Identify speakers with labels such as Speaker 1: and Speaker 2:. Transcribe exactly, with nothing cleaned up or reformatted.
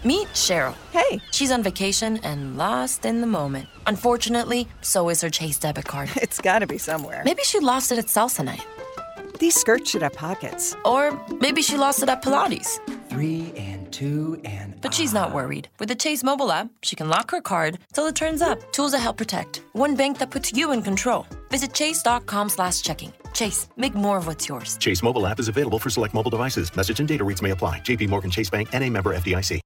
Speaker 1: Meet Cheryl.
Speaker 2: Hey.
Speaker 1: She's on vacation and lost in the moment. Unfortunately, so is her Chase debit card.
Speaker 2: It's gotta be somewhere.
Speaker 1: Maybe she lost it at salsa night.
Speaker 2: These skirts should have pockets.
Speaker 1: Or maybe she lost it at Pilates.
Speaker 3: Three and two and...
Speaker 1: But she's not worried. With the Chase mobile app, she can lock her card till it turns up. Tools that help protect. One bank that puts you in control. Visit chase.com slash checking. Chase, make more of what's yours.
Speaker 4: Chase mobile app is available for select mobile devices. Message and data rates may apply. J P Morgan Chase Bank, N A member F D I C.